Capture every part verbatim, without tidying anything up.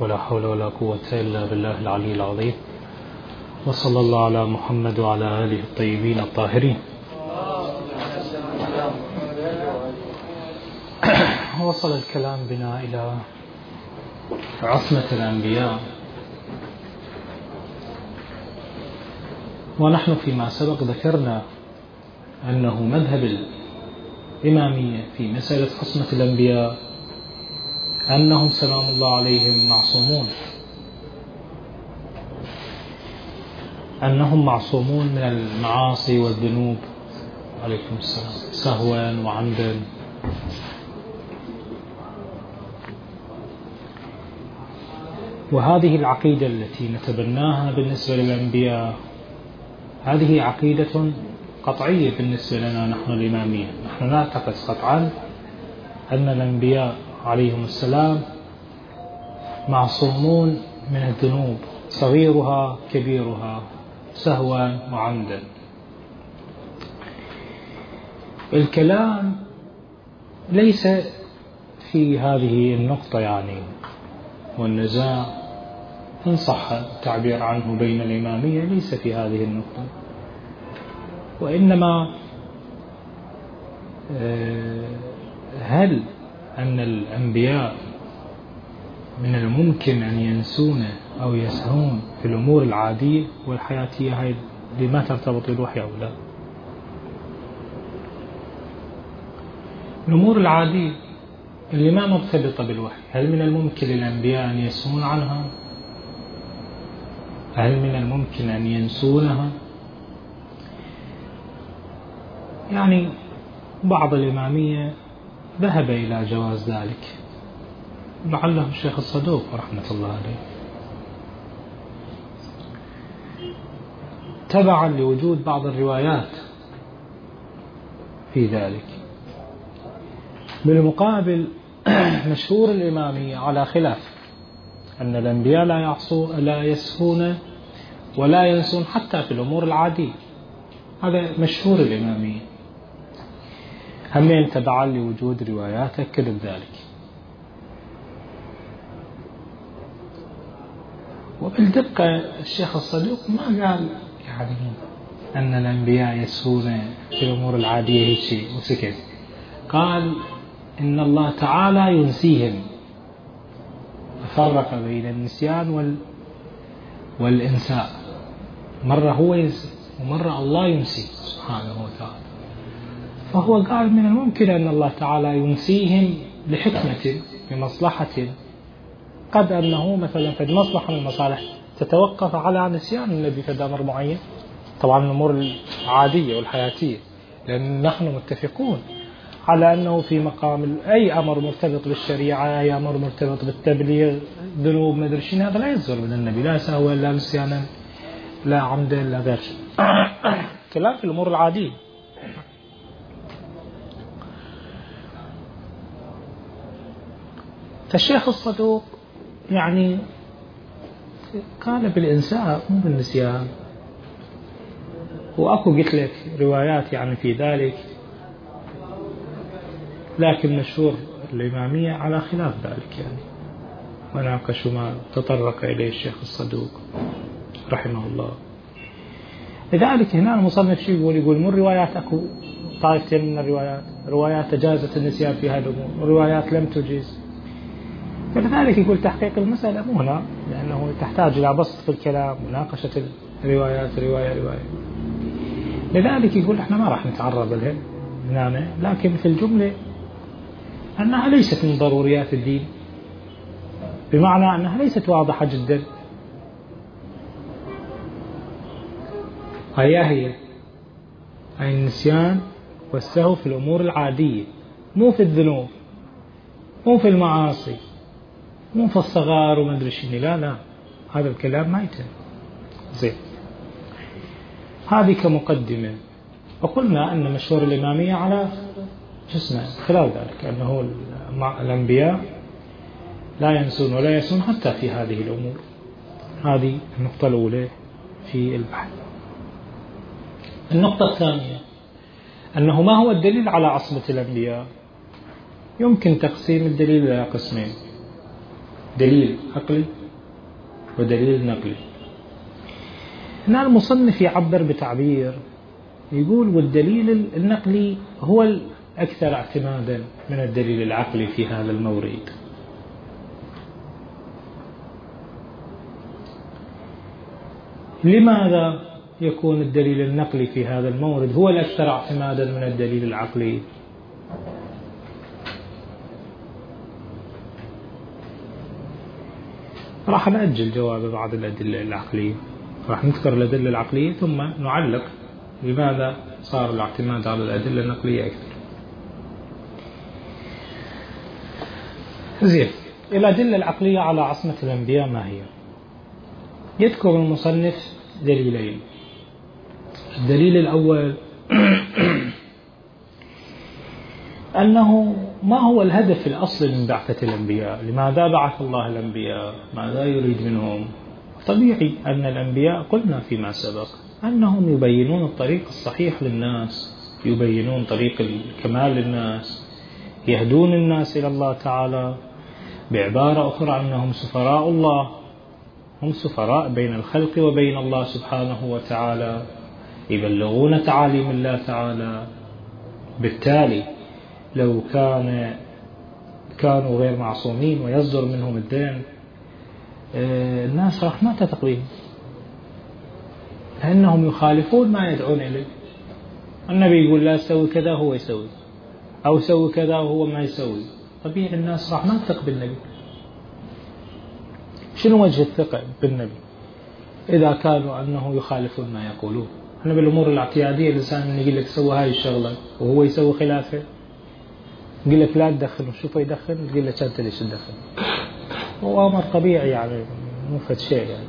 ولا حول ولا قوة إلا بالله العلي العظيم. وصلى الله على محمد وعلى آله الطيبين الطاهرين. وصل الكلام بنا إلى عصمة الأنبياء، ونحن فيما سبق ذكرنا أنه مذهب الإمامية في مسألة عصمة الأنبياء أنهم سلام الله عليهم معصومون، أنهم معصومون من المعاصي والذنوب عليكم السلام سهوا وعمدا. وهذه العقيدة التي نتبناها بالنسبة للأنبياء هذه عقيدة قطعية بالنسبة لنا نحن الإمامية. نحن نعتقد قطعا أن الأنبياء عليهم السلام معصومون من الذنوب صغيرها كبيرها سهوا وعمدا. الكلام ليس في هذه النقطة يعني، والنزاع إن صح التعبير عنه بين الإمامية ليس في هذه النقطة، وإنما هل أن الأنبياء من الممكن أن ينسون أو يسهون في الأمور العادية والحياتية هاي لما ترتبط بالوحي أو لا؟ الأمور العادية اللي ما مرتبطة بالوحي هل من الممكن للأنبياء أن يسهون عنها؟ هل من الممكن أن ينسونها؟ يعني بعض الإمامية ذهب إلى جواز ذلك، لعله الشيخ الصدوق رحمة الله عليه، تبعا لوجود بعض الروايات في ذلك. بالمقابل مشهور الإمامية على خلاف، أن الأنبياء لا يعصوا لا يسهون ولا ينسون حتى في الأمور العادية، هذا مشهور الإمامية، همين تبعا لوجود روايات تأكد ذلك. وبالدقة الشيخ الصدوق ما قال يعني أن الأنبياء يسهون في الأمور العادية هيك شيء وسكت، قال إن الله تعالى ينسيهم، فرق بين النسيان وال والإنساء، مرة هو ينسي ومرة الله ينسي سبحانه وتعالى. فهو قال من الممكن أن الله تعالى ينسيهم لحكمة بمصلحة، قد أنه مثلا في المصلحة من المصالح تتوقف على نسيان النبي في أمر معين، طبعا الأمور العادية والحياتية، لأن نحن متفقون على أنه في مقام أي أمر مرتبط بالشريعة، أي أمر مرتبط بالتبليغ ذنوب مدرشين، هذا لا يصدر من النبي، لا سهوا لا نسيانا لا عمدا لا غير كلام في الأمور العادية. فالشيخ الصدوق يعني قال بالإنساء مو بالنسيان، وأكو قلت لك روايات يعني في ذلك، لكن مشهور الإمامية على خلاف ذلك يعني، وناقشوا ما تطرق إليه الشيخ الصدوق رحمه الله. لذلك هنا المصنف شيء يقول يقول مو الروايات أكو طائفتين من الروايات، روايات تجازت النسيان في هذا الأمور وروايات لم تجيز. فلذلك يقول تحقيق المسألة مو هنا، لأنه تحتاج إلى بسط في الكلام مناقشة الروايات رواية رواية. لذلك يقول احنا ما راح نتعرض لها هنا، لكن في الجملة أنها ليست من ضروريات الدين، بمعنى أنها ليست واضحة جدا. هي هي أي النسيان والسهو في الأمور العادية، مو في الذنوب، مو في المعاصي، مو في الصغار وما أدري شنو، لا لا هذا الكلام ما يتم. زين، هذه كمقدمة. وقلنا أن مشهور الإمامية على جسمه خلال ذلك أنه الأنبياء لا ينسون ولا يسون حتى في هذه الأمور. هذه النقطة الأولى في البحث. النقطة الثانية أنه ما هو الدليل على عصمة الأنبياء؟ يمكن تقسيم الدليل إلى قسمين. دليل عقلي ودليل نقلي. هنا المصنف يعبر بتعبير يقول والدليل النقلي هو الأكثر اعتمادا من الدليل العقلي في هذا المورد. لماذا يكون الدليل النقلي في هذا المورد هو الأكثر اعتمادا من الدليل العقلي؟ راح نأجل جواب بعض الأدلة العقلية، راح نذكر الأدلة العقلية ثم نعلق لماذا صار الاعتماد على الأدلة النقلية أكثر. زين، الأدلة العقلية على عصمة الأنبياء ما هي؟ يذكر المصنف دليلين. الدليل الأول أنه ما هو الهدف الأصلي من بعثة الأنبياء؟ لماذا بعث الله الأنبياء؟ ماذا يريد منهم؟ طبيعي أن الأنبياء قلنا فيما سبق أنهم يبينون الطريق الصحيح للناس، يبينون طريق الكمال للناس، يهدون الناس إلى الله تعالى. بعبارة أخرى أنهم سفراء الله، هم سفراء بين الخلق وبين الله سبحانه وتعالى، يبلغون تعاليم الله تعالى. بالتالي لو كان كانوا غير معصومين ويصدر منهم الدين، الناس راح ما تثق بهم لأنهم يخالفون ما يدعون إليه. النبي يقول لا سوي كذا هو يسوي، أو سوي كذا وهو ما يسوي. طبيعي الناس راح ما تثق بالنبي. شنو وجه الثقة بالنبي إذا كانوا أنه يخالفون ما يقولون؟ احنا بالأمور الاعتيادية الإنسان من يقول لك سوي هاي الشغلة وهو يسوي خلافه، يقول لك لا تدخن وشوفه يدخن، تقول لك أنت ليش تدخن؟ هو أمر طبيعي يعني، مو فد شيء يعني.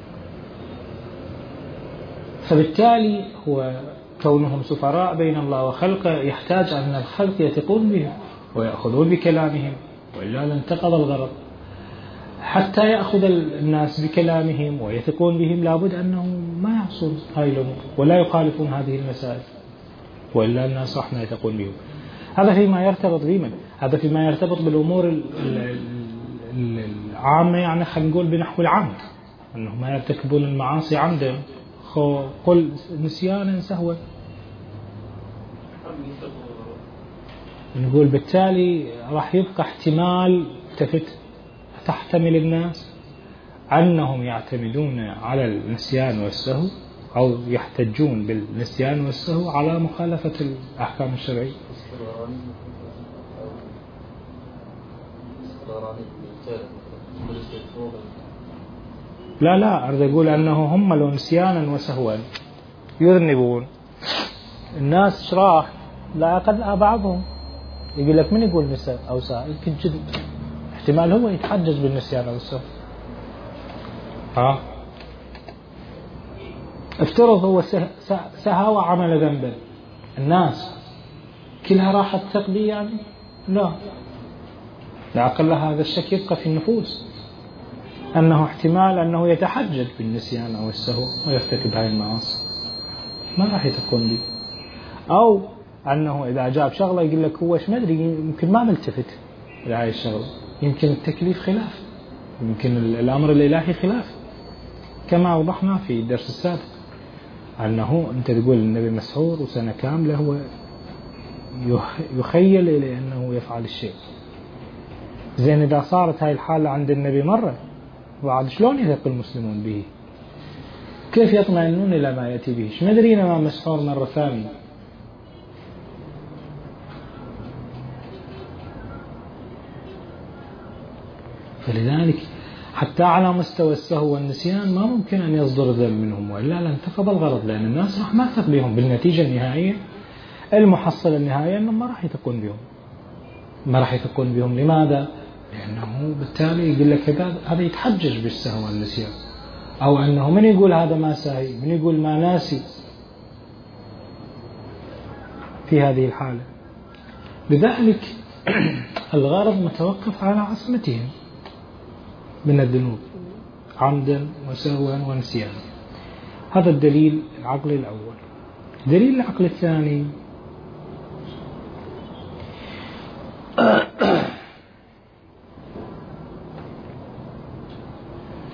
فبالتالي هو كونهم سفراء بين الله وخلقه يحتاج أن الخلق يثقون بهم ويأخذون بكلامهم، وإلا لانتقض الغرض. حتى يأخذ الناس بكلامهم ويثقون بهم لابد أنهم ما يعصون هاي الأمور ولا يخالفون هذه المسائل، وإلا الناس راح ما يثقون بهم. هذا فيما يرتبط بمن؟ هذا فيما يرتبط بالأمور العامة، يعني خلينا نقول بنحو العمد، أنهم ما يرتكبون المعاصي عمدا، قل نسيانا سهوا. نقول بالتالي راح يبقى احتمال تفت تحتمل الناس أنهم يعتمدون على النسيان والسهو أو يحتجون بالنسيان والسهو على مخالفة الأحكام الشرعية. لا لا أريد أقول أنه هم لو نسيانا وسهوا يذنبون، الناس شراح لا أقل بعضهم يقول لك من يقول نساء أو ساء، يمكن جد احتمال هو يتحجج بالنسيان أو السهو. ها افترض هو سهى وعمل ذنبا، الناس كلها راحت تثق به يعني؟ لا، لا أقل هذا الشك يبقى في النفوس أنه احتمال أنه يتحجج بالنسيان أو السهو ويرتكب هاي المعاصي، ما راح يثقون به. أو أنه إذا جاب شغلة يقول لك هو ايش ما أدري، يمكن ما ملتفت إلى هاي الشغلة، يمكن التكليف خلاف، يمكن الأمر الإلهي خلاف، كما أوضحنا في الدرس السابق أنه أنت تقول النبي مسحور وسنة كاملة هو يخيل إلى أنه يفعل الشيء. زين إذا صارت هاي الحالة عند النبي مرة وعاد شلون يثق المسلمون به؟ كيف يطمئنون إلى ما يأتي به؟ ما درينا ما مسحور مرة ثانية. فلذلك حتى على مستوى السهو والنسيان ما ممكن أن يصدر ذنب منهم، وإلا لانتقض الغرض، لأن الناس راح ما تثق بهم. بالنتيجة النهائية المحصلة النهائية أنهم ما راح يثقون بهم، ما راح يثقون بهم. لماذا؟ لأنه بالتالي يقول لك هذا يتحجج بالسهو والنسيان، أو أنه من يقول هذا ما ساهي، من يقول ما ناسي في هذه الحالة. لذلك الغرض متوقف على عصمتهم من الذنوب عمدا وسهوا ونسيانا. هذا الدليل العقلي الأول. دليل العقل الثاني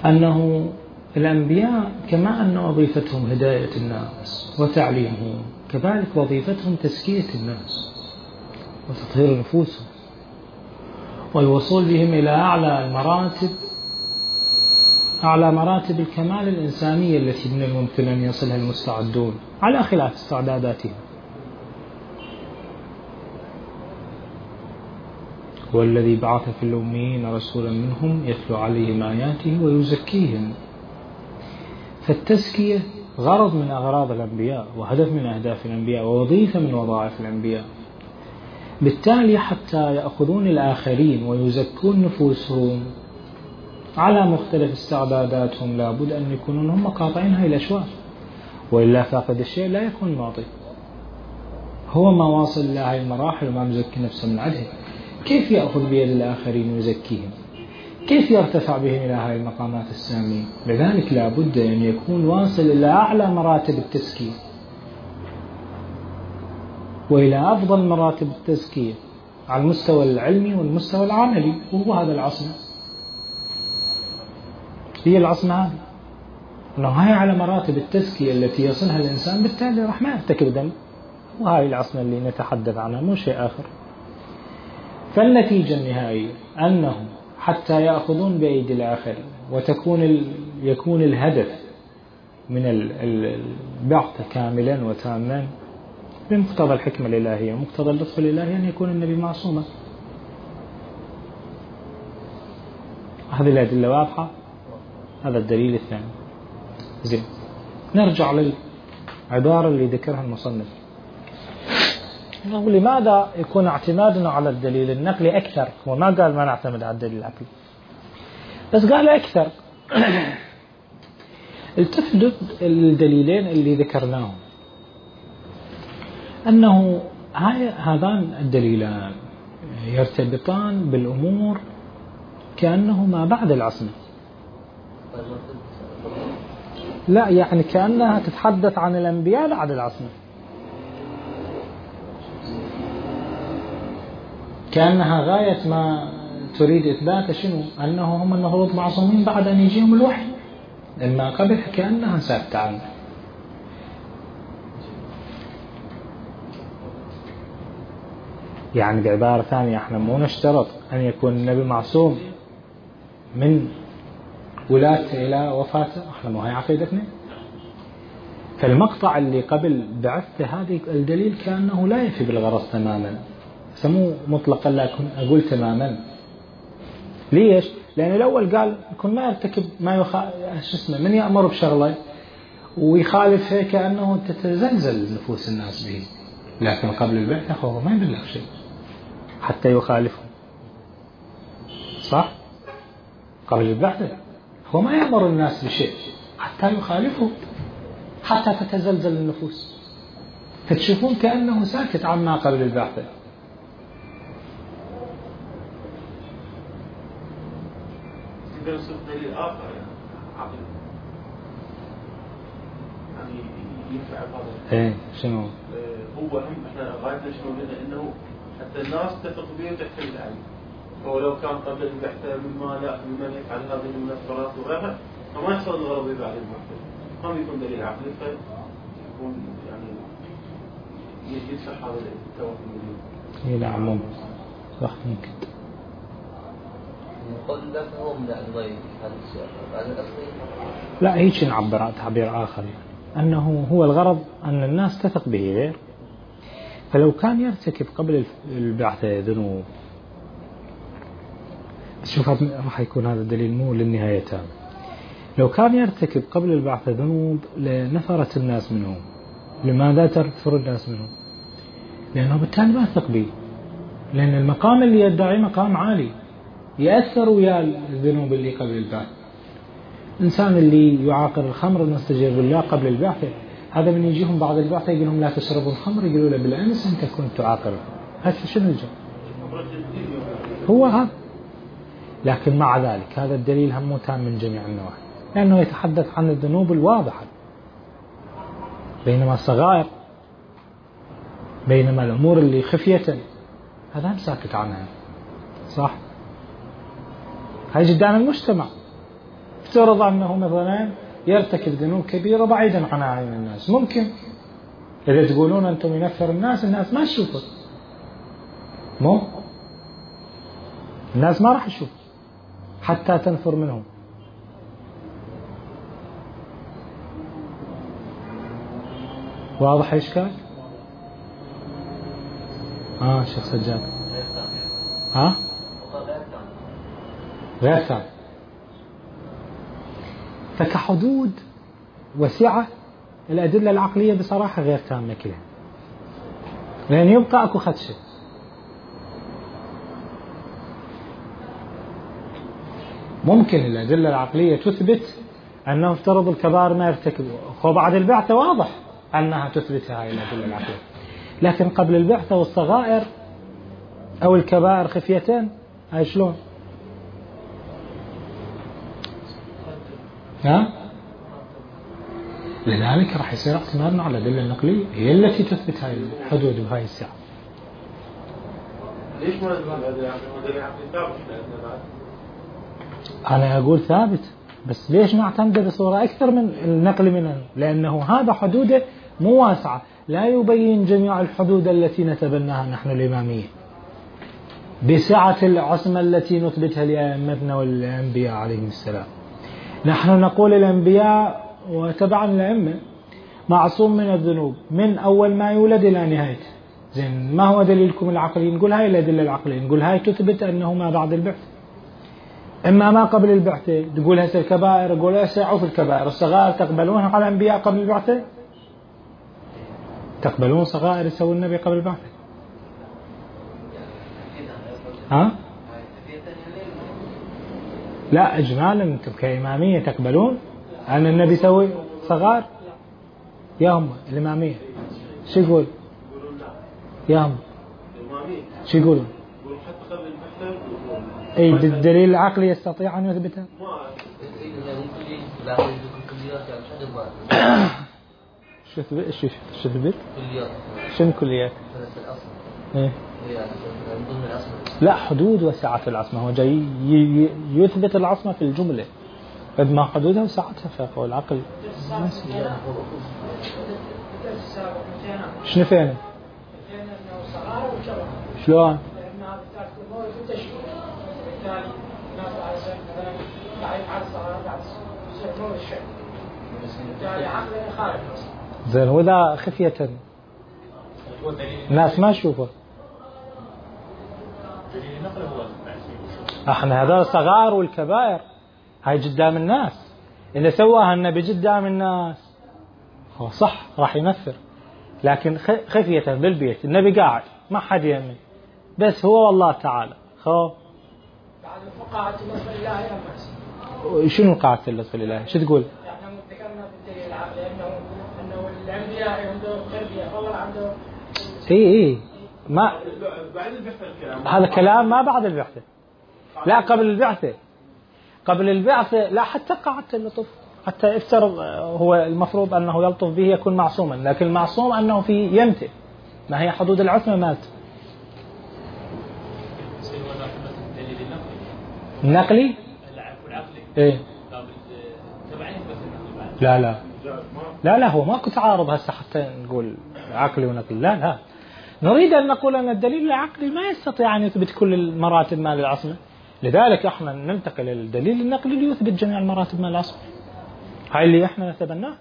أنه الأنبياء كما أن وظيفتهم هداية الناس وتعليمهم، كذلك وظيفتهم تزكية الناس وتطهير نفوسهم والوصول بهم إلى أعلى المراتب، أعلى مراتب الكمال الإنسانية التي من الممكن أن يصلها المستعدون على خلاف استعداداتهم. هو الذي بعث في الأميين رسولا منهم يتلو عليهم آياته ويزكيهم. فالتزكية غرض من أغراض الأنبياء وهدف من أهداف الأنبياء ووظيفة من وظائف الأنبياء. بالتالي حتى يأخذون الآخرين ويزكون نفوسهم على مختلف استعداداتهم لابد أن يكونون هم قاطعين هاي الأشواء، وإلا فاقد الشيء لا يكون معطي. هو ما واصل إلى هاي المراحل وما مزكي نفسه من عدها، كيف يأخذ بيد الآخرين ويزكيهم؟ كيف يرتفع بهم إلى هاي المقامات السامية؟ لذلك لابد أن يكون واصل إلى أعلى مراتب التزكية وإلى أفضل مراتب التزكية على المستوى العلمي والمستوى العملي، وهو هذا العصمة. هي العصمة هذه، أنه هاي على مراتب التزكية التي يصلها الإنسان، بالتالي راح ما يرتكب ذنب، وهاي العصمة اللي نتحدث عنها مو شيء آخر. فالنتيجة النهائية أنه حتى يأخذون بأيدي الآخرين وتكون ال... يكون الهدف من البعث كاملا وتاما بمقتضى الحكمة الإلهية ومقتضى اللطف الإلهي أن يكون النبي معصوما. هذه الأدلة واضحة. هذا الدليل الثاني. زين، نرجع للعبارة اللي ذكرها المصنف. لماذا يكون اعتمادنا على الدليل النقلي أكثر؟ هو ما قال ما نعتمد على الدليل العقلي، بس قال أكثر. التفتوا الدليلين اللي ذكرناهم أنه هذان الدليلان يرتبطان بالأمور كأنه ما بعد العصمة. لا، يعني كأنها تتحدث عن الأنبياء بعد العصمة، كأنها غاية ما تريد إثبات شنو؟ أنه هم المفروض معصومين بعد أن يجيهم الوحي، لما قبل كأنها ساكتة عنه. يعني بعبارة ثانية احنا مو نشترط أن يكون النبي معصوم من ولادته إلى وفاته، احنا مو هاي عقيدتنا. فالمقطع اللي قبل بعثته هذه الدليل كأنه لا يفي بالغرض تماما، سموه مطلقا لكن أقول تماما. ليش؟ لأن الأول قال يكون ما يرتكب ما يخالف شو اسمه من يأمر بشغله ويخالف هيك كأنه تتزلزل نفوس الناس به، لكن قبل البعثة هو ما يبلغ شيء حتى يخالفه. صح؟ قبل البعثة هو ما يأمر الناس بشيء حتى يخالفه، حتى تتزلزل النفوس، فتشوفون كأنه ساكت عما قبل البعثة. يوصف دليل آخر يعني عقل يعني ينفع هذا. إيه شنو؟ هو هم إحنا غايتنا شنو قلنا إنه حتى الناس تثق به وتعتمد عليه، هو لو كان قبل البحث مما لا ممن يفعل هذه المنفرات وغيرها فما يحصل الغرض بعد البحث، ما بيكون دليل عقلي فيكون يعني يدفع هذا التوهم. إيه لا عموما صح ممكن. قل لا فهم لا الغيب هذا السؤال بعد الأصلي. لا هيك نعبر تعبير آخر، يعني أنه هو الغرض أن الناس تثق به غير. فلو كان يرتكب قبل البعثة ذنوب، شوف راح يكون هذا الدليل مو للنهاية تام. لو كان يرتكب قبل البعثة ذنوب لنفرت الناس منه، لماذا تنفر الناس منه؟ لأنه بالتالي ما يثق به، لأن المقام اللي يدعي مقام عالي يأثر ويا الذنوب اللي قبل البعث. إنسان اللي يعاقر الخمر المستجير بالله قبل البعثة، هذا من يجيهم بعض البعثة يقول لهم لا تشربوا الخمر، يقولوا له بالأمس أنت كنت تعاقر. هذا شنو الجو؟ هو هذا. لكن مع ذلك هذا الدليل هم تام من جميع النواحي، لأنه يتحدث عن الذنوب الواضحة، بينما الصغائر بينما الأمور اللي خفية هذا هم ساكت عنها. صح؟ هاي جدان المجتمع، افترض أنه مثلا يرتكب ذنوب كبيرة بعيدا عن أعين الناس، ممكن إذا تقولون أنتم ينفر الناس، الناس ما تشوفه، مو الناس ما راح تشوف حتى تنفر منهم. واضح الإشكال؟ آه شيخ سجاد. ها؟ غير تام. فكحدود وسعة الأدلة العقلية بصراحة غير تامة كلها، لأن يبقى أكو خدشة. ممكن الأدلة العقلية تثبت أنه افترض الكبائر ما يرتكبه، وبعد البعثة واضح أنها تثبت هاي الأدلة العقلية، لكن قبل البعثة والصغائر أو الكبائر خفيتين، هاي شلون؟ ها؟ لذلك راح يصير اعتمادنا على الأدلة النقلية هي التي تثبت هاي الحدود وهاي السعة. ليش ما ثابت؟ أنا أقول ثابت، بس ليش نعتمد بصورة أكثر من النقل منه؟ لأنه هذا حدوده مو واسعة، لا يبين جميع الحدود التي نتبناها نحن الإمامية بسعة العصمة التي نثبتها لأئمتنا والأنبياء عليهم السلام. نحن نقول الأنبياء وتبعا الأئمة معصوم من الذنوب من أول ما يولد إلى نهايته. زين، ما هو دليلكم العقلي؟ نقول هاي الأدلة العقلية، نقول هاي تثبت أنه ما بعد البعث. إما ما قبل البعثة، تقول هسه الكبائر، تقول هسه عوف الكبائر، الصغائر تقبلونها على الأنبياء قبل البعثة؟ تقبلون صغائر يسوي النبي قبل البعثة؟ ها؟ لا إجمالا أنتم كإمامية تقبلون أن النبي يسوي صغائر؟ يا هم الإمامية شو يقول؟ يا هم شو يقولون؟ أي بالدليل العقلي يستطيع أن يثبتها؟ شو ثبت؟ شو شو ثبت؟ شنو كليات؟ إيه؟ لا، حدود وسعة العصمة، هو جاي يثبت العصمة في الجملة، قد ما حدودها وسعتها فهو العقل. شنو فين؟ شلون؟ زين، وإذا خفية الناس ما تشوفه، احنا هذول الصغائر والكبائر هاي قدام الناس، إذا سواها النبي قدام الناس هو صح راح ينفر، لكن خفية بالبيت النبي قاعد ما حد يأمن، بس هو والله تعالى خو بعد الفقاعة لطف الله يا شنو قاعدة لطف الله؟ شو تقول؟ يعني ذكرنا في الدليل العقلي انه انه الانبياء عندهم تربية والله عندهم اي اي ما بعد البعثة الكلام هذا كلام ما بعد البعثة، لا قبل البعثة. قبل البعثة لا، حتى قاعدة اللطف حتى افترض هو المفروض أنه يلطف به يكون معصوما، لكن المعصوم أنه في يمته، ما هي حدود العصمة مات. النقلي؟ ايه لا لا لا لا هو ماكو تعارض هسه حتى نقول عقلي ونقلي، لا لا، نريد أن نقول أن الدليل العقلي ما يستطيع أن يثبت كل المراتب مال العصمة، لذلك احنا ننتقل إلى الدليل النقلي ليثبت جميع المراتب مال العصمة. هاي اللي احنا نتبناه.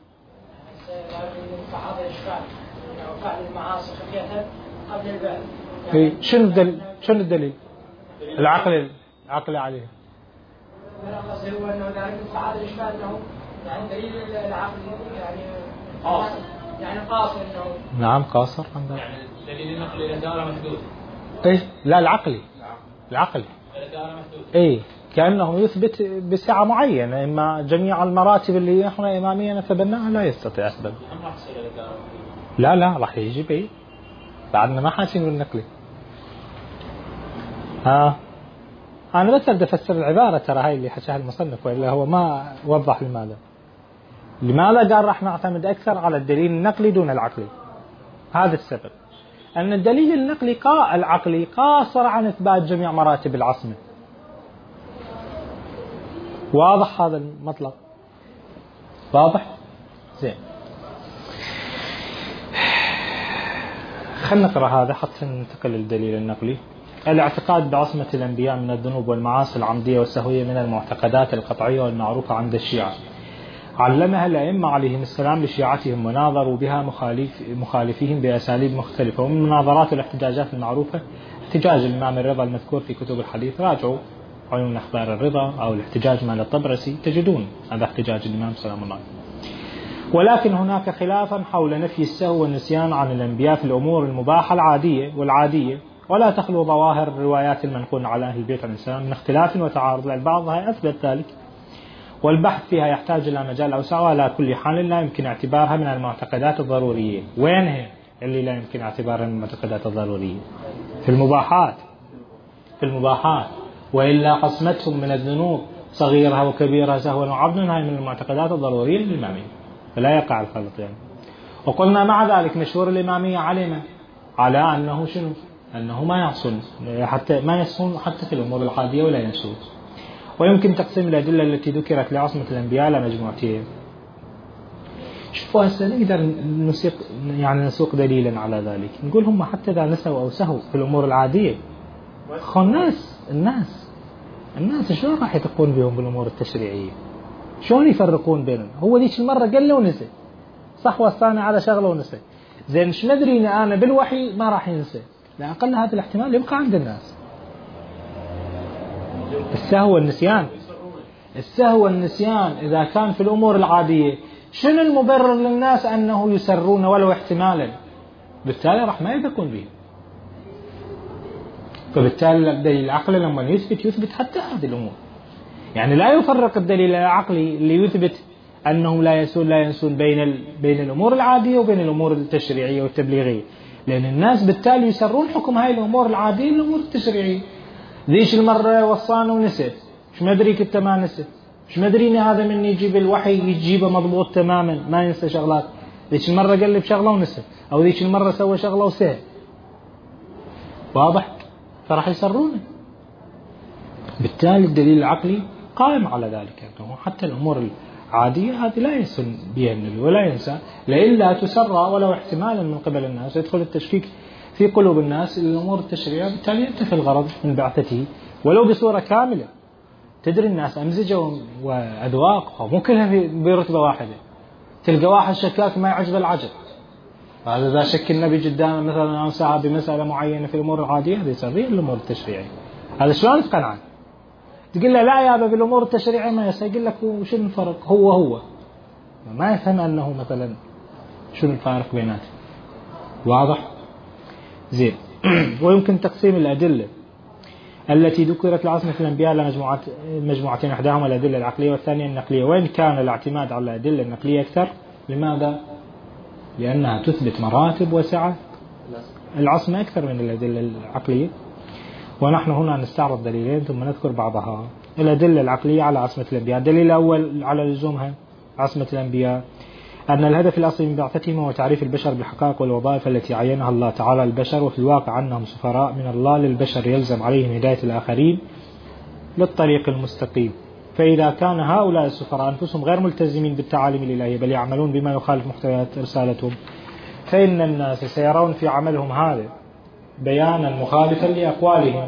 فعل المعاصي خفية قبل البعث. إيه شنو الدليل؟ شنو الدليل؟ العقل العقل عليه. أنا قصدي هو أنه ذلك فعل الإشكال أنه يعني دليل العقل يعني قاصر، يعني قاصر أنه نعم قاصر عندنا. يعني دليل النقل إلى دائرة محدودة. إيه لا العقلي العقلي. إلى دائرة محدودة. إيه كأنه يثبت بسعة معينة، إما جميع المراتب اللي إحنا إمامية نتبناها لا يستطيع أثبت. هم راح تصير إلى دائرة محدودة. لا لا راح يجي بيه بعدنا ما حاسين بالنقلي. ها أنا بس بدي أفسر العبارة، ترى هاي اللي حكاها المصنف وإلا هو ما وضح لماذا لماذا قال راح نعتمد أكثر على الدليل النقلي دون العقلي. هذا السبب أن الدليل النقلي قا العقلي قاصر عن إثبات جميع مراتب العصمة، واضح هذا المطلب؟ واضح؟ زين، خلنا نقرأ هذا حتى ننتقل للدليل النقلي. الاعتقاد بعصمة الأنبياء من الذنوب والمعاصي العمدية والسهوية من المعتقدات القطعية والمعروفة عند الشيعة، علمها الأئمة عليهم السلام لشيعتهم وناظروا بها مخالف مخالفيهم بأساليب مختلفة. ومن مناظرات والاحتجاجات المعروفة احتجاج الإمام الرضا المذكور في كتب الحديث، راجعوا عيون أخبار الرضا أو الاحتجاج مال الطبرسي تجدون هذا احتجاج الإمام سلام الله. ولكن هناك خلافا حول نفي السهو والنسيان عن الأنبياء في الأمور المباحة العادية والعادية، ولا تخلو ظواهر الروايات المنقولة على أهل البيت عليه السلام من اختلاف وتعارض، لأن بعضها أثبت ذلك، والبحث فيها يحتاج إلى مجال أوسع. وعلى كل حال لا يمكن اعتبارها من المعتقدات الضرورية. وين هي اللي لا يمكن اعتبارها من المعتقدات الضرورية؟ في المباحات، في المباحات، وإلا قسمتهم من الذنوب صغيرها وكبيرها سهوا وعبدا هاي من المعتقدات الضرورية للإمامية، فلا يقع الخلط يعني. وقلنا مع ذلك مشهور الإمامية علم على أنه شنو؟ أنه ما يحصل حتى ما يصون حتى في الأمور العادية ولا ينسون. ويمكن تقسيم الأدلة التي ذكرت لعصمة الأنبياء لمجموعتين. شوفوا هسه نقدر نسيق يعني نسوق دليلا على ذلك، نقول هم حتى إذا نسوا أو سهوا في الأمور العادية، خو الناس الناس الناس شلون راح يتقون بهم بالأمور التشريعية؟ شلون يفرقون بينهم؟ هو ذيك المرة قال له ونسى، صح، وصاني على شغله ونسى. زين شو ندري أنا بالوحي ما راح ينسى؟ لا أقل هذا الاحتمال يبقى عند الناس. السهو والنسيان، السهو والنسيان إذا كان في الأمور العادية، شنو المبرر للناس أنه يسرون ولو احتمالا؟ بالتالي راح ما يثقون به. فبالتالي الدليل العقلي لما يثبت يثبت حتى هذه الأمور، يعني لا يفرق الدليل العقلي اللي يثبت أنهم لا يسون لا ينسون بين بين الأمور العادية وبين الأمور التشريعية والتبليغية، لأن الناس بالتالي يسرون حكم هاي الأمور العادية للأمور التشريعية. ذيش المرة وصانا ونسيت، شو مدري كنت ما نسيت، شو مدري إن هذا من يجيب الوحي يجيبه مضبوط تماما ما ينسى شغلات. ذيش المرة قال لي بشغلة ونسيت، أو ذيش المرة سوى شغلة وسهل. واضح؟ فراح يسرونه. بالتالي الدليل العقلي قائم على ذلك، أنه حتى الأمور العادية هذه لا يسن بها النبي ولا ينسى، لإلا تسرى ولو احتمالا من قبل الناس، يدخل التشكيك في قلوب الناس الأمور التشريعية، بالتالي ينتفي الغرض من بعثته ولو بصورة كاملة. تدري الناس أمزجة وأذواق مو كلها برتبة واحدة، تلقى واحد شكاك ما يعجب العجب، هذا إذا شك النبي قدامه مثلا عن ساعة بمسألة معينة في الأمور العادية هذه يسريه الأمور التشريعية. هذا شلون تقنعه؟ تقول له لا يا أبا بالأمور التشريعية ما يسأل، يقول لك وش الفرق؟ هو هو ما يفهم أنه مثلا شو الفارق بيناته. واضح؟ زين. ويمكن تقسيم الأدلة التي ذكرت لعصمة الأنبياء لمجموعات مجموعتين، إحداهما الأدلة العقلية والثانية النقلية. وإن كان الاعتماد على الأدلة النقلية أكثر. لماذا؟ لأنها تثبت مراتب وسعة العصمة أكثر من الأدلة العقلية. ونحن هنا نستعرض دليلين ثم نذكر بعضها. الأدلة العقلية على عصمة الأنبياء. الدليل الأول على لزومها عصمة الأنبياء أن الهدف الأصلي من بعثتهم هو تعريف البشر بالحقائق والوظائف التي عينها الله تعالى للبشر، وفي الواقع أنهم سفراء من الله للبشر يلزم عليهم هداية الآخرين للطريق المستقيم. فإذا كان هؤلاء السفراء أنفسهم غير ملتزمين بالتعاليم الإلهية بل يعملون بما يخالف محتويات رسالتهم، فإن الناس سيرون في عملهم هذا بيانا مخالفا لأقوالهم،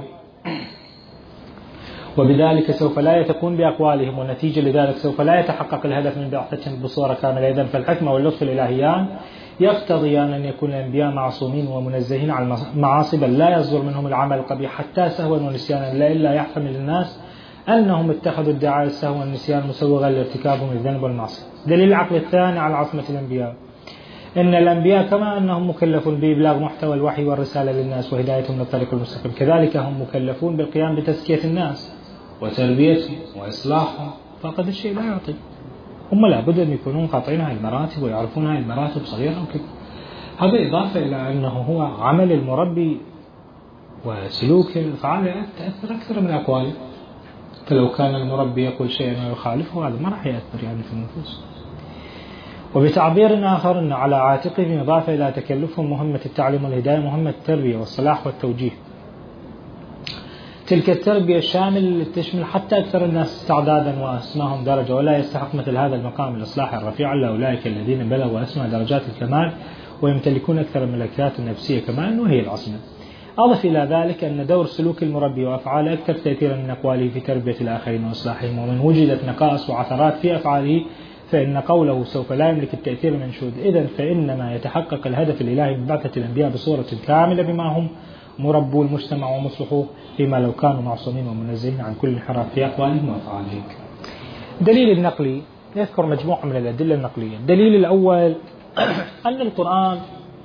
وبذلك سوف لا يتكون بأقوالهم، والنتيجة لذلك سوف لا يتحقق الهدف من بعثتهم بصورة كاملة. إذن فالحكمة واللطف الإلهيان يقتضيان أن يكون الأنبياء معصومين ومنزهين عن المعاصي، بل لا يصدر منهم العمل القبيح حتى سهوا ونسيانا، لا إلا يحتمل الناس أنهم اتخذوا ادعاء السهو والنسيان مسوغا لارتكابهم الذنب والمعصية. دليل العقل الثاني على عصمة الأنبياء إن الأنبياء كما أنهم مكلفون بإبلاغ محتوى الوحي والرسالة للناس وهدايتهم للطريق المستقيم، كذلك هم مكلفون بالقيام بتزكية الناس وتربيتهم وإصلاحهم. فقد الشيء لا يعطي، هم لابد أن يكونون قاطعين هاي المراتب ويعرفون هاي المراتب صغيرة وكذا. هذا إضافة إلى أنه هو عمل المربي وسلوكه فعاله تأثر أكثر من أقواله، فلو كان المربي يقول شيئا ويخالفه هذا ما راح يأثر يعني في النفوس. وبتعبير آخر أن على عاتقهم إضافة إلى تكلفهم مهمة التعليم والهداية مهمة التربية والصلاح والتوجيه. تلك التربية الشاملة اللي تشمل حتى أكثر الناس استعدادا وأسماهم درجة، ولا يستحق مثل هذا المقام الإصلاح الرفيع إلا أولئك الذين بلغوا أسمى درجات الكمال ويمتلكون أكثر الملكات النفسية كمالا، وهي العصمة. أضف إلى ذلك أن دور سلوك المربي وأفعاله أكثر تأثيرا من أقواله في تربية الآخرين وإصلاحهم، ومن وجدت نقائص وعثرات في أفعاله فإن قوله سوف لا يملك التأثير المنشود. إذن فإنما يتحقق الهدف الإلهي من بعثة الأنبياء بصورة كاملة بما هم مربو المجتمع ومصلحوه، فيما لو كانوا معصومين ومنزهين عن كل انحراف في أقوالهم وأفعالهم. دليل النقلي يذكر مجموعة من الأدلة النقلية. الدليل الأول أن القرآن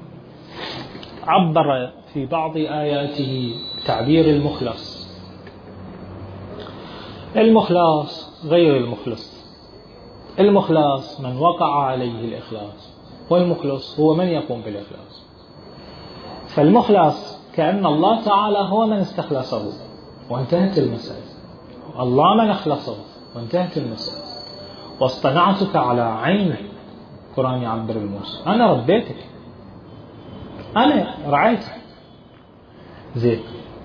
عبر في بعض آياته تعبير المخلص. المخلص غير المخلص. المخلص من وقع عليه الإخلاص، والمخلص هو من يقوم بالإخلاص. فالمخلص كأن الله تعالى هو من استخلصه وانتهت المسألة، الله من أخلصه وانتهت المسألة. واصطنعتك على عيني، القرآن يعبر الموسى، أنا ربيتك، أنا رعيتك. زين،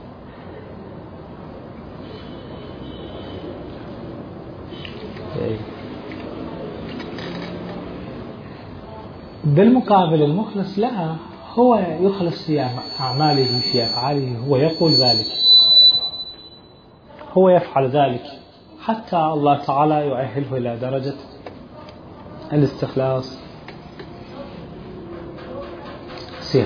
بالمقابل المخلص لا، هو يخلص في أعماله في أفعاله، هو يقول ذلك، هو يفعل ذلك، حتى الله تعالى يؤهله إلى درجة الاستخلاص. سير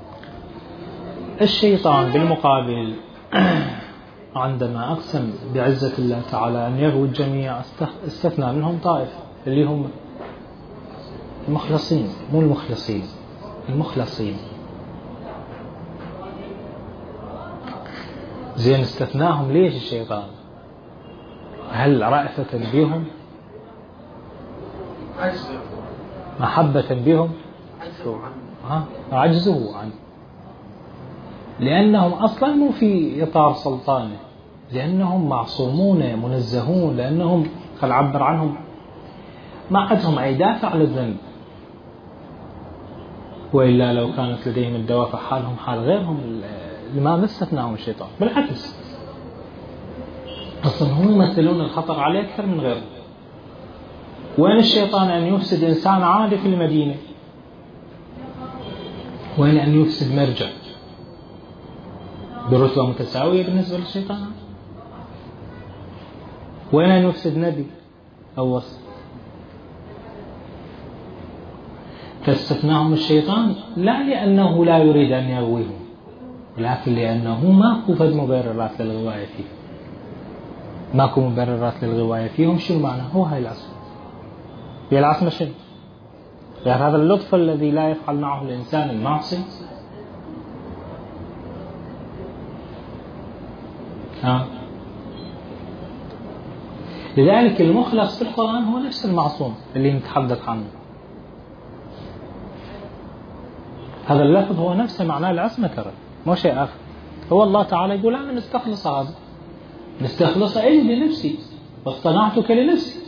الشيطان بالمقابل عندما أقسم بعزة الله تعالى أن يغوي الجميع استثنى منهم طائفة اللي هم المخلصين، مو المخلصين، المخلصين. زين، استثناهم ليش الشيطان؟ هل رأفة بهم؟ محبة بهم؟ عجزوا عنه، لأنهم أصلا مو في إطار سلطانه، لأنهم معصومون منزهون، لأنهم خل عبر عنهم ما عندهم أي دافع للذنب، وإلا لو كانت لديهم الدوافع حالهم حال غيرهم لما استثناهم الشيطان. بالعكس أصلا هم يمثلون الخطر عليه أكثر من غيرهم. وين الشيطان أن يفسد إنسان عادي في المدينة؟ وين أن يفسد مرجع برتبة متساوية بالنسبة للشيطان؟ وين أن يفسد نبي أو وصف؟ فاستثناهم الشيطان لا لأنه لا يريد أن يغويهم، ولكن لأنه ماكو فد مبررات للغواية فيه، ماكو مبررات للغواية فيهم. شو معنى؟ هو هاي العصمة. هي العصمة شنو؟ يعني هذا اللطف الذي لا يفعل معه الإنسان المعصي. ها؟ لذلك المخلص في القرآن هو نفس المعصوم اللي نتحدث عنه. هذا اللفظ هو نفسه معناه العصمة، ترى مو شيء آخر. هو الله تعالى يقول أنا نستخلص هذا، نستخلص إلي لنفسي واصطنعتك لنفسي.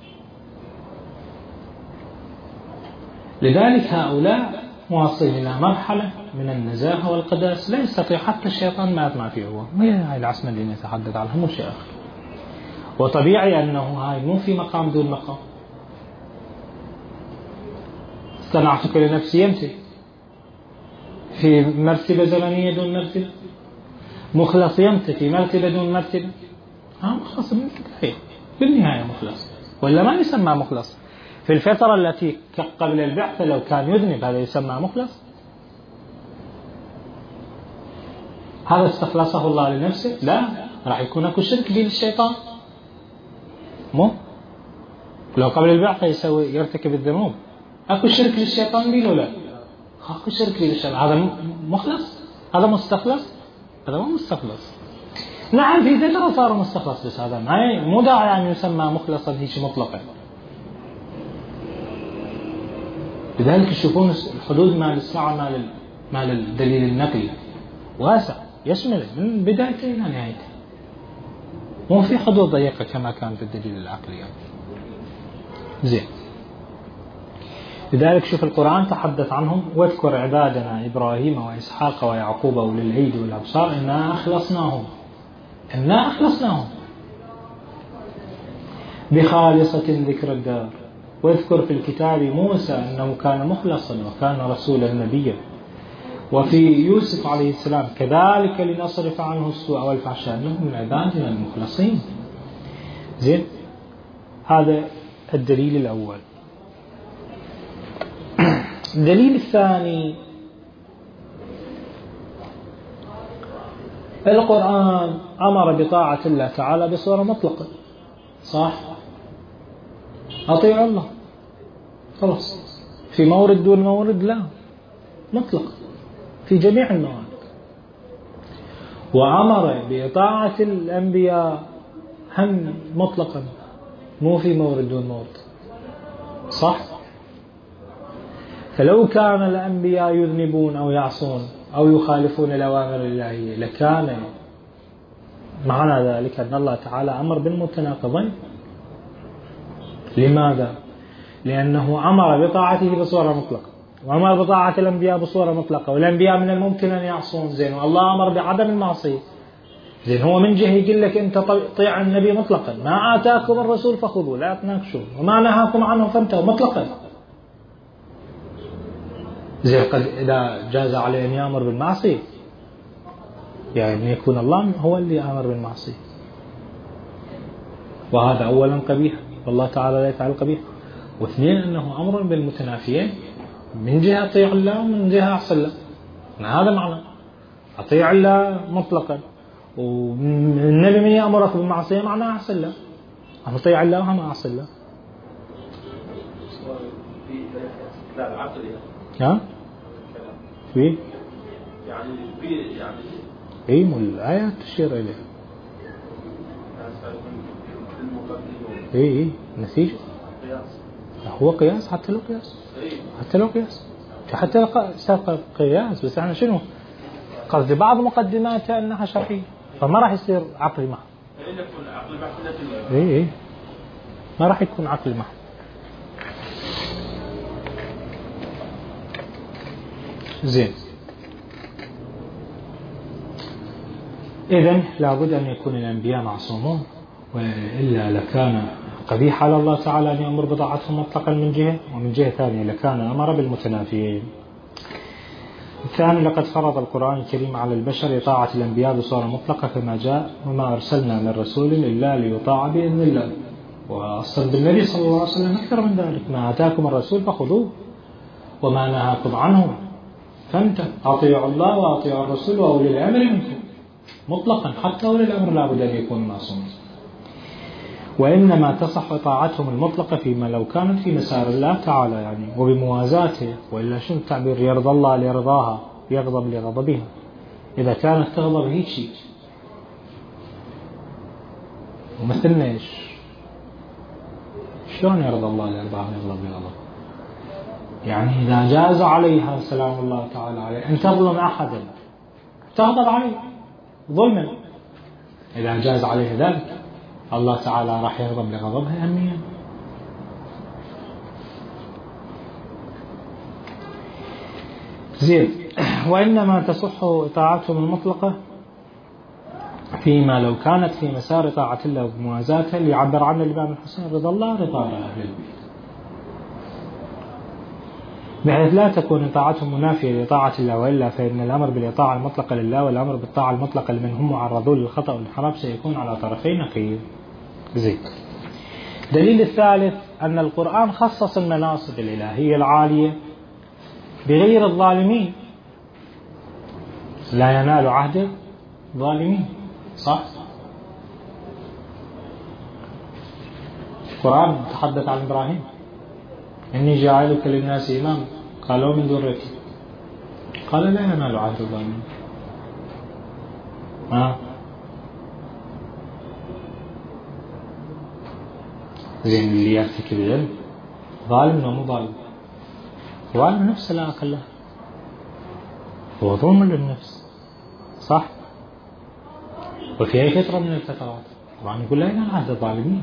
لذلك هؤلاء واصلين إلى مرحلة من النزاهة والقداس لا يستطيع حتى الشيطان ما يطمع فيه. هو ما هي العصمة اللي نتحدث عنها، مو شيء آخر. وطبيعي أنه هاي مو في مقام دون مقام. اصطنعتك لنفسي يمتى في مرتبة زمنية دون مرتبة، مخلص يمتى في مرتبة دون مرتبة. ها مخلص من البداية بالنهاية مخلص، ولا ما يسمى مخلص. في الفترة التي قبل البعثة لو كان يذنب هذا يسمى مخلص. هذا استخلصه الله لنفسه؟ لا، راح يكون اكو شرك بين الشيطان. مو لو قبل البعثة يسوي يرتكب الذنوب اكو شرك للشيطان بينه؟ لا، اكو شرك بين الشيطان. هذا مخلص؟ هذا مستخلص؟ هذا مو مستخلص. نعم في ذكر صار مستخلص، بس هذا ما مو داعي أن يسمى مخلصا هيك مطلقا. لذلك تشوفون الحدود مال الساعة مال مال الدليل النقلي واسع، يشمل من بدايته إلى نهايته، مو في حدود ضيقة كما كان في الدليل العقلي. زين، لذلك شوف القرآن تحدث عنهم: واذكر عبادنا إبراهيم وإسحاق ويعقوب أولي الأيدي والأبصار إنا أخلصناهم إنا أخلصناهم بخالصة ذكر الدار. واذكر في الكتاب موسى أنه كان مخلصا وكان رسولا نبيا. وفي يوسف عليه السلام كذلك لنصرف عنه السوء والفحشاء إنه من عبادنا المخلصين. زين، هذا الدليل الأول. الدليل الثاني، القرآن أمر بطاعة الله تعالى بصورة مطلقة، صح؟ أطيعوا الله خلاص، في مورد دون مورد لا، مطلق في جميع الموارد. وأمر بطاعة الأنبياء هم مطلقا، مو في مورد دون مورد، صح؟ فلو كان الأنبياء يذنبون أو يعصون أو يخالفون الأوامر الإلهية لكان معنى ذلك أن الله تعالى أمر بالمتناقضين. لماذا؟ لأنه أمر بطاعته بصورة مطلقة، وأمر بطاعة الأنبياء بصورة مطلقة، والأنبياء من الممكن أن يعصون. زين، والله أمر بعدم المعصية. زين، هو من جهة يقول لك أنت طيع النبي مطلقا، ما آتاكم الرسول فخذوا لا تناقشوا، وما نهاكم عنه فانتهوا مطلقا. زين، قد إذا جاز عليه أن يأمر بالمعصية يعني يكون الله هو اللي أمر بالمعصية، وهذا أولا قبيح، والله تعالى لا يفعل قبيح. واثنين، أنه أمر بالمتنافيين، من جهة أطيع الله ومن جهة أعصي الله. هذا معنى أطيع الله مطلقا، والنبي من يأمرك بالمعصية معناه أعصي الله. أطيع الله وهم أعصي الله. لا العقل ها؟ في يعني في يعني إيه من الآيات تشير إليه. إيه إيه نتيجة هو قياس، حتى لو قياس، حتى لو قياس، حتى لو سبق قياس، بس احنا شنو قصدي بعض مقدماته أنها شرعية، فما راح يصير عقلي معه. إيه إيه ما راح يكون عقلي معه. زين، إذن لابد أن يكون الأنبياء معصومون، وإلا لكان قبيح على الله تعالى أن يأمر بطاعتهم مطلقا من جهة، ومن جهة ثانية لكان أمر بالمتنافيين. الثاني، لقد فرض القرآن الكريم على البشر طاعة الأنبياء بصورة مطلقة كما جاء، وما أرسلنا من رسول إلا ليطاع بإذن الله. وأصل بالنبي صلى الله عليه وسلم أكثر من ذلك، ما آتاكم الرسول فخذوه وما نهاكم عنه فانتهوا، أطيعوا الله وأطيعوا الرسول وأولي الأمر منكم مطلقا، حتى أولي الأمر لابد أن يكونوا معصومين. وإنما تصح طاعتهم المطلقة فيما لو كانت في مسار الله تعالى يعني وبموازاته، وإلا شنو التعبير يرضى الله ليرضاها يغضب لغضبها. إذا كانت تغضب هيك شيء ومثلنا إيش، شلون يرضى الله ليرضاها ويغضب لغضبها؟ يعني إذا جاز عليها سلام الله تعالى عليه أن تظلم أحدا تغضب عليه ظلما، إذا جاز عليه ذلك الله تعالى راح يغضب لغضبها أمنيا. زين، وإنما تصح طاعتهم المطلقة فيما لو كانت في مسار طاعة الله وموازاته، ليعبر عنه الإمام الحسين رضي الله رضا أهل البيت، بحيث لا تكون طاعتهم منافية لطاعة الله، وإلا فإن الأمر بالإطاعة المطلقة لله والأمر بالطاعة المطلقة لمن هم معرضون للخطأ والانحراف سيكون على طرفين نقيض. زين، دليل الثالث أن القرآن خصص المناصب الإلهية العالية بغير الظالمين، لا ينال عهد الظالمين، صح؟ القرآن تحدث عن إبراهيم، إني جاعلك للناس إماما قالوا من ذريتي، قال لا ينال عهد الظالمين. ها زين، اللي يرتكب العلم ظالم ومو ظالم، ظالم نفسه لا أقل، هو ظلم للنفس، صح؟ وفي أي فترة من الفترات طبعا يقول لا ينال عهد الظالمين.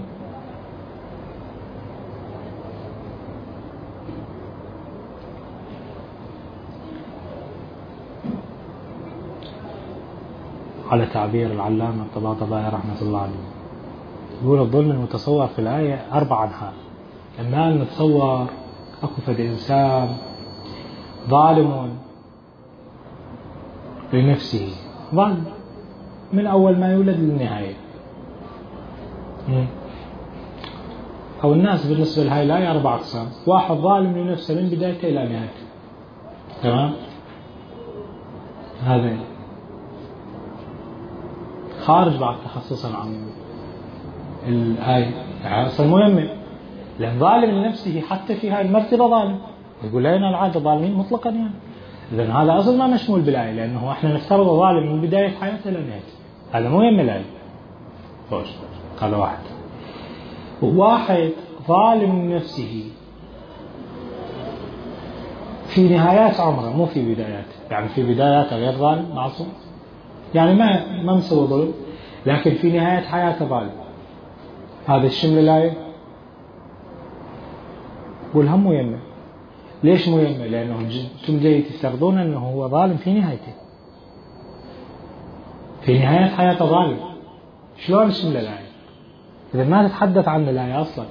على تعبير العلامة الطباطبائي رحمة الله عليه. يقول الظلم المتصور في الآية أربع أنحاء. إما أن نتصور أكو فد إنسان ظالم لنفسه، ظالم من أول ما يولد للنهاية. أو الناس بالنسبة لهاي الآية أربع أقسام. واحد ظالم لنفسه من بدايته إلى نهايته، تمام؟ هذا خارج بعد تخصصا عن الآية، أصلا مهمة، لأن ظالم لنفسه حتى في هاي المرتبة ظالم. يقول لنا العادة ظالمين مطلقا يعني. إذن هذا أصلا ما مشمول بالآية، لأنه إحنا نفترض ظالم من بداية حياته إلى نهايته. هذا مهم الآية. خوش، هذا واحد. واحد ظالم لنفسه في نهايات عمره، مو في بداياته. يعني في بداياته غير ظالم معصوم، يعني ما ما مسوي ظلم، لكن في نهاية حياته ظالم. هذا الشمل الآية. قولها مهمة. ليش مهمة؟ لأنه أنتم جاي تفترضون أنه هو ظالم في نهايته، في نهاية حياته ظالم. شلون الشمل الآية؟ إذا ما تتحدث عن الآية أصلا،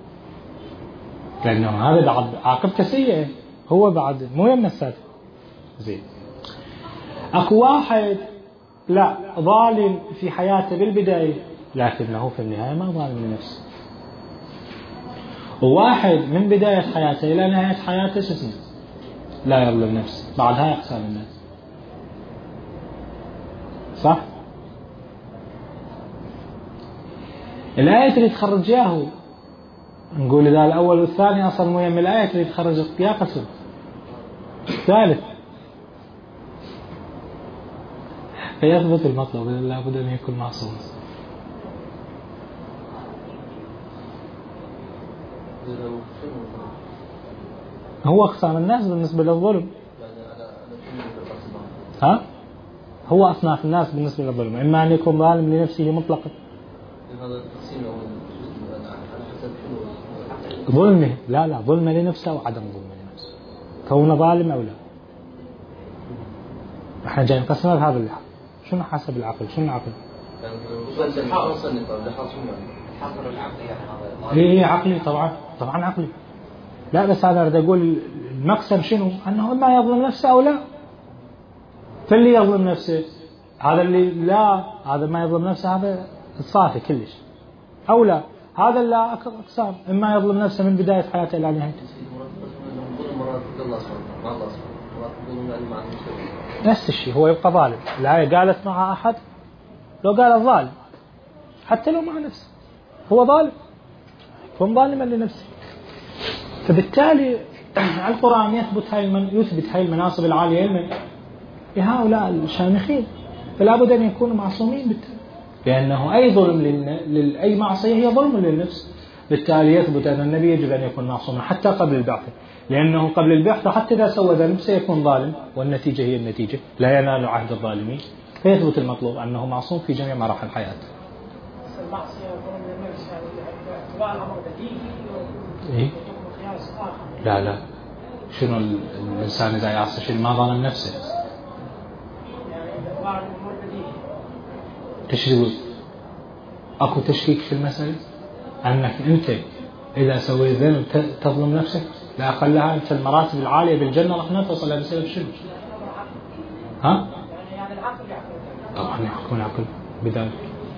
لأنه هذا بعد عاقبته سيئة، هو بعد مهم السادة. زين. أكو واحد لا ظالم في حياته بالبداية، لكنه في النهاية ما ظالم لنفسه. وواحد من بداية حياته إلى نهاية حياته اسمه لا يظلم نفسه. بعد هاي أقسام الناس، صح؟ الآية اللي تخرج إياه نقول إذا الأول والثاني أصلا مهم، الآية اللي تخرج إياه قسم ثالث. فيثبت المطلب لا بد أن يكون معصوم. هو أقسام الناس بالنسبة للظلم. ها؟ هو أصناف الناس بالنسبة للظلم، إما أن يكون ظالم لنفسه مطلقا. ظلمه لا لا ظلمه لنفسه وعدم ظلمه لنفسه، كونه ظالم أو لا. احنا جاي نقسمها بهذا اللحظة. شنو حسب العقل؟ شنو العقل؟ ايه عقلي طبعا، طبعا عقلي. لا بس انا اريد اقول المقسم شنو؟ انه اما يظلم نفسه او لا. فاللي يظلم نفسه هذا اللي لا، هذا ما يظلم نفسه هذا الصافي كلش، او لا هذا لا اقسام، اما يظلم نفسه من بداية حياته الى نهايته. نفس الشيء، هو يبقى ظالم. الآية قالت مع أحد، لو قال الظالم حتى لو مع نفسه هو ظالم، يكون ظالما لنفسه. فبالتالي القرآن يثبت هاي المن... يثبت هاي المناصب العالية لهؤلاء الشامخين، فلا بد أن يكونوا معصومين بالتالي، لأنه أي ظلم لل... أي معصية هي ظلم للنفس. بالتالي يثبت أن النبي يجب أن يكون معصوما حتى قبل البعثة، لأنه قبل البعثة حتى إذا سوى ذنب سيكون ظالم، والنتيجة هي النتيجة، لا ينال عهد الظالمين. فيثبت المطلوب أنه معصوم في جميع مراحل حياته. المعصية ظلم للنفس اعتبار الأمر بديهي إيه؟ لا لا، شنو الإنسان إذا يعصي شيء ما ظلم نفسه؟ يعني اعتبار الأمر بديهي. تشريك، أكو تشكيك في المسألة أنك أنت إذا سويت ذنب تظلم نفسك؟ لا أقلها أنت المراتب العالية بالجنة راح نتصل بسبب شنو؟ ها؟ يعني العقل يحكم. طبعا يحكم العقل بذلك.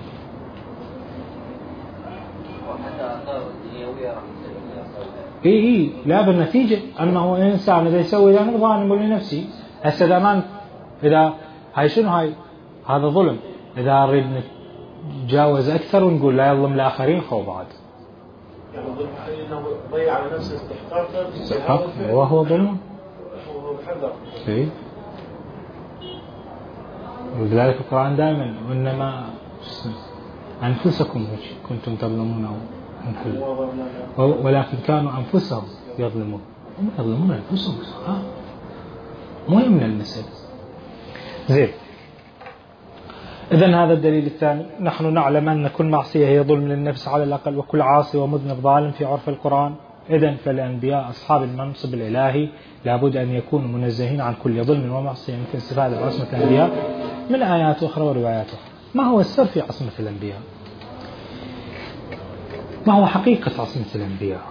إيه إيه لا، بالنتيجة أنه إنسان إذا يسوي ذنب ظالم لنفسه. هسه إذا إذا هاي شنو هاي؟ هذا ظلم. إذا نريد نتجاوز أكثر ونقول لا يظلم الآخرين خو بعد. يعني ظلم إنه ضيع على نفسه استحقاقا. استحقاق وهو ظلم. هو بحذر. إيه. ولذلك القرآن دائما وإنما أنفسكم كنتم تظلمون ولكن كانوا أنفسهم يظلمون. هم يظلمون أنفسهم. ها مهم من المسألة. زين. إذن هذا الدليل الثاني. نحن نعلم أن كل معصية هي ظلم للنفس على الأقل، وكل عاصي ومذنب ظالم في عرف القرآن. إذن فالأنبياء أصحاب المنصب الإلهي لابد أن يكونوا منزهين عن كل ظلم ومعصية. يمكن استفادة بعصمة الأنبياء من آيات أخرى وروايات أخرى. ما هو السر في عصمة الأنبياء؟ ما هو حقيقة عصمة الأنبياء؟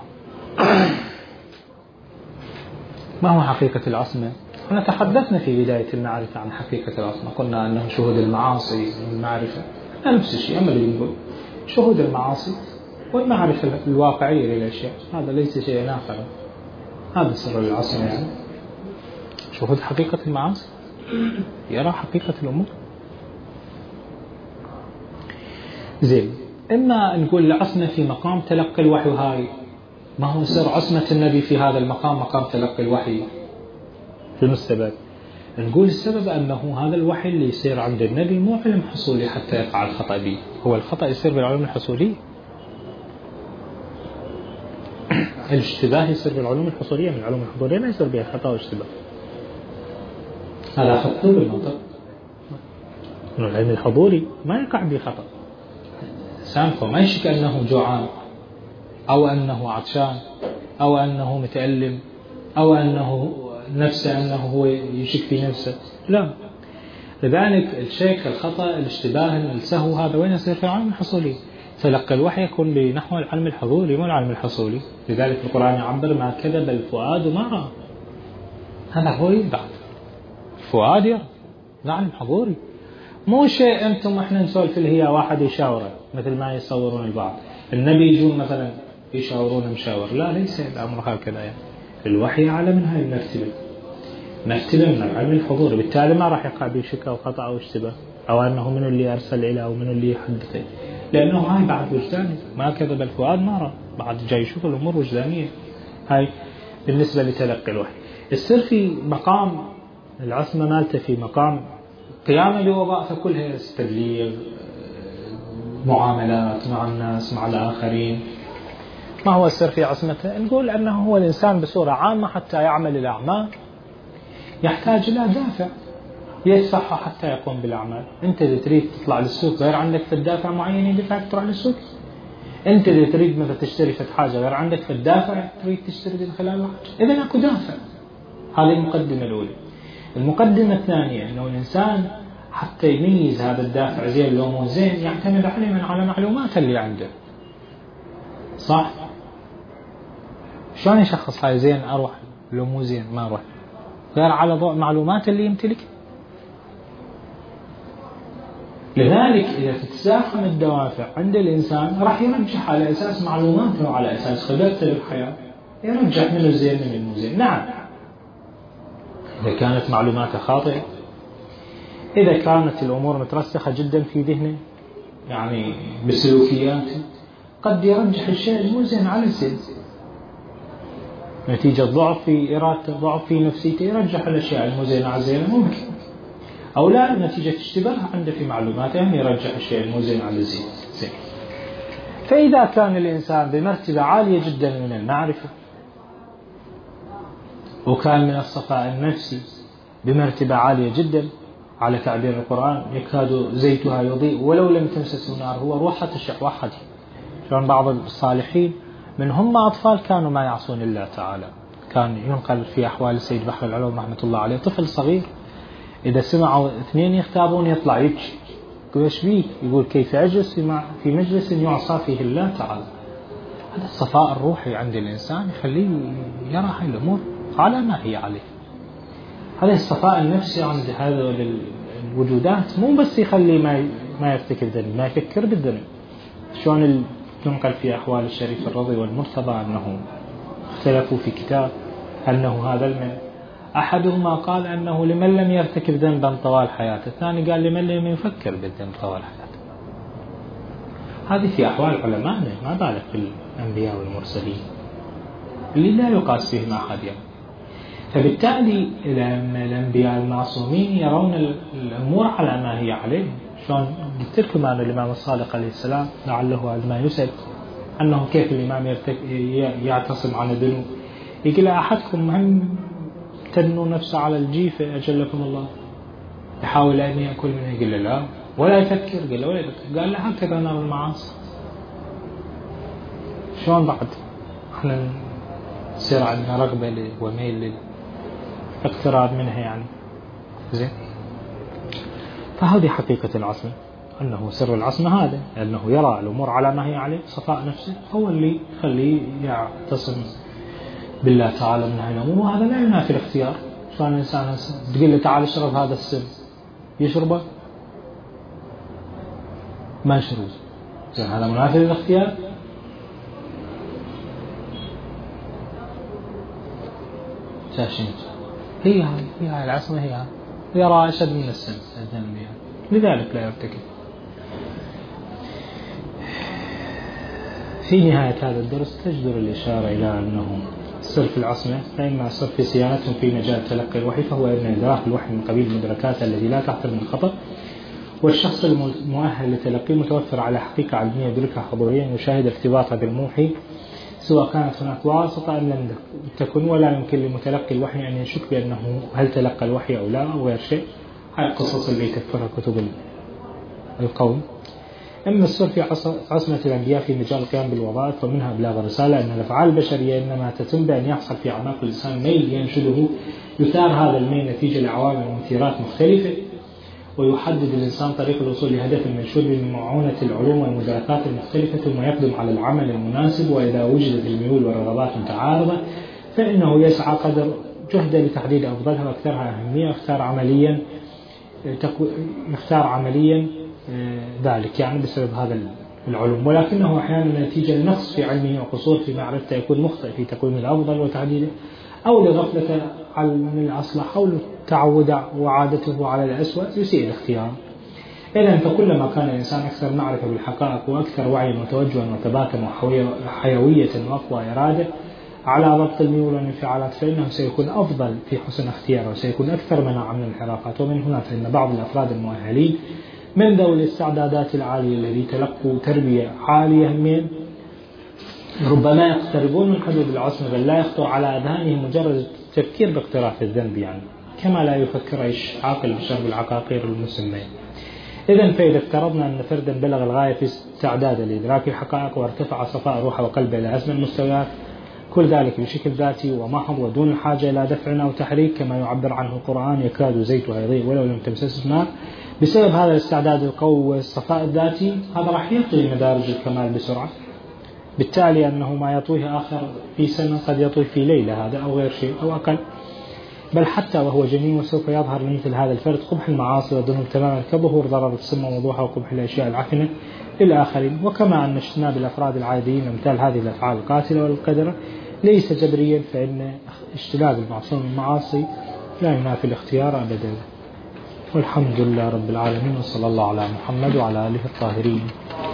ما هو حقيقة العصمة؟ احنا تحدثنا في بداية المعرفة عن حقيقة العصمة، قلنا أنه شهود المعاصي والمعرفة نفس الشيء. أما اللي نقول شهود المعاصي والمعرفة الواقعية للأشياء، هذا ليس شيء آخر. هذا سر العصمة، يعني شهود حقيقة المعاصي، يرى حقيقة الأمور. زين، إما نقول العصمة في مقام تلقي الوحي، هاي ما هو سر عصمة النبي في هذا المقام، مقام تلقي الوحي؟ شنو السبب؟ نقول السبب أنه هذا الوحي اللي يصير عند النبي مو علم حصولي حتى يقع الخطأ به. هو الخطأ يصير بالعلوم الحصولية، الاشتباه يصير بالعلوم الحصولية، من العلوم الحضورية ما يصير بها خطأ واشتباه. هذا خطأ بالمنطق. من العلم الحضوري ما يقع به خطأ. إنسان ما يشك أنه جوعان، أو أنه عطشان، أو أنه متألم، أو أنه نفسه أنه هو يشك في نفسه، لا. لذلك الشك، الخطأ، الاشتباه، السهو، هذا وين يصير؟ في العلم الحصولي. تلقى الوحي يكون بنحو العلم الحضوري مو العلم الحصولي. لذلك القرآن يعبر ما كذب الفؤاد ما رأى. هذا هو بعد الفؤاد يرى، العلم حضوري، مو شيء أنتم إحنا نسولف اللي هي واحد يشاوره مثل ما يصورون البعض. النبي يجون مثلا يشاورون مشاور، لا، ليس الأمر هكذا. يعني الوحي أعلى من هاي المرتبة، مرتبة من العلم الحضوري، بالتالي ما راح يقع به شك أو خطأ أو اشتباه، أو أنه من اللي أرسل إليه أو من اللي يحدثه، لأنه هاي بعد وجداني. ما كذب الفؤاد ما رأى، بعد جاي يشوف الأمور وجدانية. هاي بالنسبة لتلقي الوحي. السر في مقام العصمة مالته في مقام قيامه بوظائفه كلها، تبليغ، معاملات مع الناس، مع الآخرين. ما هو السر في عصمته؟ نقول أنه هو الإنسان بصورة عامة حتى يعمل الأعمال يحتاج إلى دافع يدفعه حتى يقوم بالأعمال. أنت إذا تريد تطلع للسوق غير عندك في الدافع معين يدفعك تروح للسوق. أنت إذا تريد مثلا تشتري في حاجة غير عندك في الدافع تريد تشتري من خلال الحاجة، إذا أكو دافع. هذه المقدمة الأولى. المقدمة الثانية أنه الإنسان حتى يميز هذا الدافع زين لو مو زين يعتمد عليه على معلومات اللي عنده، صح؟ شلون يشخص هاي زين أروح لو مو زين ما أروح؟ غير على ضوء معلومات اللي يمتلك. لذلك إذا تتزاحم الدوافع عند الإنسان راح يرجح على أساس معلوماته وعلى أساس خبرته بالحياة، يرجح منه الزين من المو زين. نعم، إذا كانت معلوماته خاطئة، إذا كانت الأمور مترسخة جدا في ذهنه يعني بسلوكياته، قد يرجح الشيء المو زين على الزين نتيجة ضعف في إرادته، ضعف في نفسيته، يرجح الأشياء المزينة على الزينة ممكن. أو لا، نتيجة اشتباه عنده في معلوماته يرجح الشيء المزين على الزين. زين. فإذا كان الإنسان بمرتبة عالية جدا من المعرفة، وكان من الصفاء النفسي بمرتبة عالية جدا، على تعبير القرآن يكاد زيتها يضيء ولو لم تمسسه نار، هو روحة تشع وحده. شلون بعض الصالحين من هم أطفال كانوا ما يعصون الله تعالى. كان ينقل في أحوال السيد بحر العلوم رحمة الله عليه، طفل صغير إذا سمعوا اثنين يختابون يطلع يبكي، يقول ايش بيه؟ يقول كيف أجلس في مجلس يعصى فيه الله تعالى. هذا الصفاء الروحي عند الإنسان يخليه يرى هاي الأمور على ما هي عليه. هذا الصفاء النفسي عند هذا الوجودات مو بس يخليه ما ما يرتكب ذنب، ما يفكر بالذنب. شلون تنقل في أحوال الشريف الرضي والمرتضى أنه اختلفوا في كتاب أنه هذا المن، أحدهما قال أنه لمن لم يرتكب ذنبا طوال حياته، الثاني قال لمن لم يفكر بالذنب طوال حياته. هذه في أحوال علمائنا، ما بالك في الأنبياء والمرسلين اللي لا يقاس بهم أحد يعني. فبالتالي الأنبياء المعصومين يرون الأمور على ما هي عليه. شلون قلت لكم أن الإمام الصادق عليه السلام لعله عندما يسأل أنه كيف الإمام يعتصم عن الذنوب، يقول أحدكم مهم تنو نفسه على الجيفة أجلكم الله، يحاول أن يأكل منها، يقول له لا، ولا يفكر، قال له ولا يفكر، قال له هكذا نار المعاصي. شلون بعد احنا يصير عندنا رغبة وميل للاقتراب منها يعني. زين. فهذه حقيقة العصمة، أنه سر العصمة هذا، أنه يرى الأمور على ما هي عليه، صفاء نفسه هو اللي يخليه يعتصم بالله تعالى من هاي الأمور. وهذا لا ينافي الاختيار. فأنا الإنسان تقول له تعال اشرب هذا السم، يشربه ما يشربه، هذا منافي للاختيار. شاشين هي هاي هي هاي العصمة، هي هاي يرى أشد من السم الذنب، لذلك لا يرتكب. في نهاية هذا الدرس تجدر الإشارة إلى أنه السر في العصمة فإما السر في صيانتهم في مجال تلقي الوحي، فهو أن إدراك الوحي من قبيل المدركات التي لا تحتمل من خطأ، والشخص المؤهل لتلقيه متوفر على حقيقة علمية يدركها حضوريا، يشاهد ارتباطها بالموحي سواء كانت هناك واسطة أم لم تكن، ولا يمكن لمتلقي الوحي أن يشك بأنه هل تلقى الوحي أو لا أو غير شيء. هاي القصص اللي تكفرها كتب القوم. أما السر في عصمة الأنبياء في مجال القيام بالوظائف ومنها إبلاغ الرسالة، أن الأفعال البشرية إنما تتم بأن يحصل في أعماق الإنسان ميل ينشده، يثار هذا الميل نتيجة لعوامل ومثيرات مختلفة، ويحدد الإنسان طريق الوصول لهدف المنشود بمعونة العلوم والمدركات المختلفة، ثم يقدم على العمل المناسب. وإذا وجدت الميول والرغبات متعارضة فإنه يسعى قدر جهده لتحديد أفضلها وأكثرها أهمية، ويختار عمليا يختار عمليا ذلك يعني بسبب هذا العلوم. ولكنه أحيانا نتيجة لنقص في علمه وقصور في معرفته يكون مخطئ في تقويم الأفضل وتحديده، أو لغفلة من الأصلح، أو للتعود وعادته على الأسوأ يسيء الاختيار. إذن فكلما كان الإنسان أكثر معرفة بالحقائق وأكثر وعيا وتوجها وثباتا وحيوية وأقوى إرادة على ضبط الميول والانفعالات، فإنه سيكون أفضل في حسن اختياره، وسيكون أكثر مناعة من الانحرافات. ومن هنا فإن بعض الأفراد المؤهلين من ذوي الاستعدادات العالية الذي تلقوا تربية عالية من ربما يقتربون من حدود العصمة، بل لا يخطر على أذهانهم مجرد التفكير باقتراف الذنب، يعني كما لا يفكر أي عاقل بشرب العقاقير المسمية. إذن فإذا افترضنا أن فردا بلغ الغاية في استعداد لإدراك الحقائق وارتفع صفاء روحه وقلبه إلى أسمى المستويات، كل ذلك بشكل ذاتي ومحض ودون الحاجة إلى دفع أو تحريك، كما يعبر عنه القرآن يكاد زيتها يضيء ولو لم تمسسه نار. بسبب هذا الاستعداد القوي والصفاء الذاتي هذا راح يطوي مدارج الكمال بسرعة، بالتالي أنه ما يطويه آخر في سنة قد يطوي في ليلة، هذا أو غير شيء أو أقل. بل حتى وهو جنين وسوف يظهر لمثل هذا الفرد قبح المعاصي والذنوب تماما كظهور ضرر السم ووضوحها وقبح الأشياء العفنة للآخرين. وكما أن اجتناب الأفراد العاديين ومثال هذه الأفعال القاتلة والقدرة ليس جبريا، فإن اجتناب المعصوم المعاصي لا ينافي الاختيار أبدا. والحمد لله رب العالمين، وصلى الله على محمد وعلى آله الطاهرين.